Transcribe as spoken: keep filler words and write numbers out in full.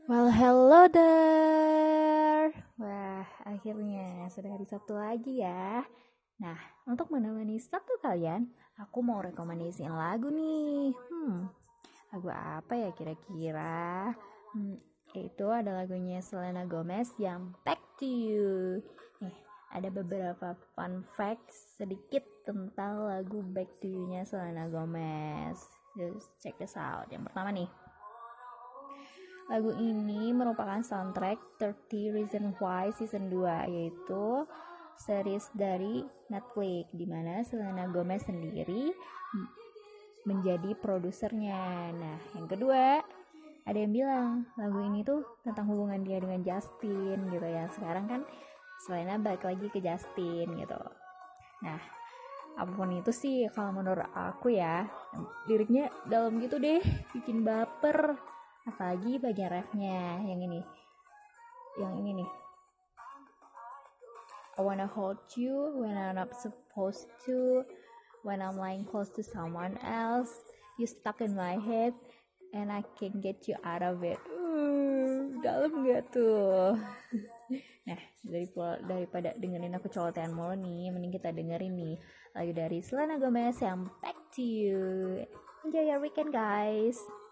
Well, hello there. Wah, akhirnya sudah hari Sabtu lagi ya. Nah, untuk menemani Sabtu kalian, aku mau rekomendasiin lagu nih. Hmm, lagu apa ya kira-kira? Hmm, itu ada lagunya Selena Gomez yang Back to You. Nih, ada beberapa fun fact sedikit tentang lagu Back to You-nya Selena Gomez. Just check this out. Yang pertama nih, lagu ini merupakan soundtrack thirty Reasons Why Season dua, yaitu series dari Netflix di mana Selena Gomez sendiri menjadi produsernya. Nah, yang kedua, ada yang bilang lagu ini tuh tentang hubungan dia dengan Justin gitu ya. Sekarang kan Selena balik lagi ke Justin gitu. Nah, apapun itu sih kalau menurut aku ya, liriknya dalam gitu deh, bikin baper. Apalagi bagian refnya yang ini, yang ini nih. I wanna hold you when I'm not supposed to, when I'm lying close to someone else, you stuck in my head, and I can't get you out of it. Uh, dalam gak tuh? Nah, daripada dengerin aku colotean mulu nih, mending kita dengerin nih lagu dari Selena Gomez yang Back to You. Enjoy your weekend, guys.